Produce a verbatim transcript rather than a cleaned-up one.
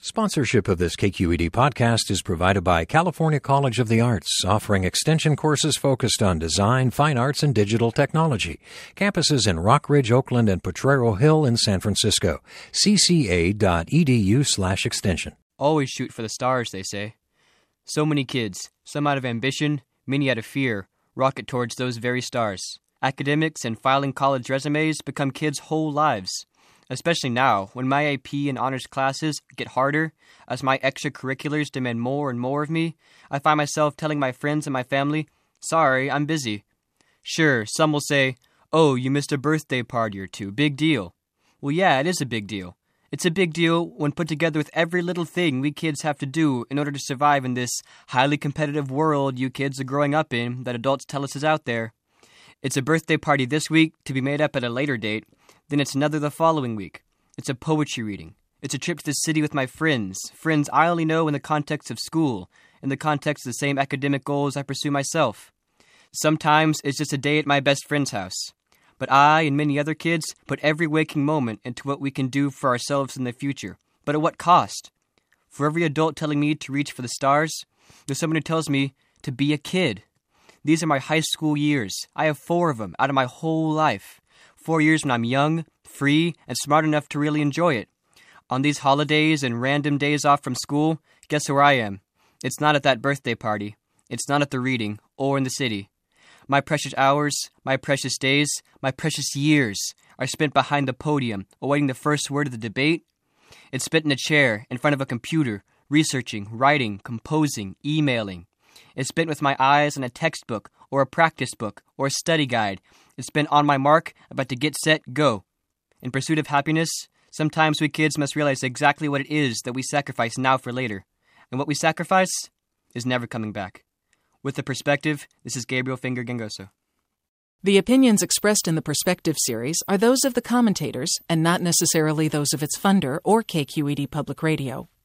Sponsorship of this K Q E D podcast is provided by California College of the Arts, offering extension courses focused on design, fine arts, and digital technology. Campuses in Rockridge, Oakland, and Potrero Hill in San Francisco. c c a dot e d u slash extension. Always shoot for the stars, they say. So many kids, some out of ambition, many out of fear, rocket towards those very stars. Academics and filing college resumes become kids' whole lives. Especially now, when my A P and honors classes get harder, as my extracurriculars demand more and more of me, I find myself telling my friends and my family, sorry, I'm busy. Sure, some will say, oh, you missed a birthday party or two, big deal. Well, yeah, it is a big deal. It's a big deal when put together with every little thing we kids have to do in order to survive in this highly competitive world you kids are growing up in that adults tell us is out there. It's a birthday party this week to be made up at a later date. Then it's another the following week. It's a poetry reading. It's a trip to the city with my friends, friends I only know in the context of school, in the context of the same academic goals I pursue myself. Sometimes it's just a day at my best friend's house. But I and many other kids put every waking moment into what we can do for ourselves in the future. But at what cost? For every adult telling me to reach for the stars, there's someone who tells me to be a kid. These are my high school years. I have four of them out of my whole life. Four years when I'm young, free, and smart enough to really enjoy it. On these holidays and random days off from school, guess where I am? It's not at that birthday party. It's not at the reading or in the city. My precious hours, my precious days, my precious years are spent behind the podium, awaiting the first word of the debate. It's spent in a chair, in front of a computer, researching, writing, composing, emailing. It's spent with my eyes on a textbook, or a practice book, or a study guide. It's been on my mark, about to get set, go. In pursuit of happiness, sometimes we kids must realize exactly what it is that we sacrifice now for later. And what we sacrifice is never coming back. With the Perspective, this is Gabriel Finger Gangoso. The opinions expressed in the Perspective series are those of the commentators and not necessarily those of its funder or K Q E D Public Radio.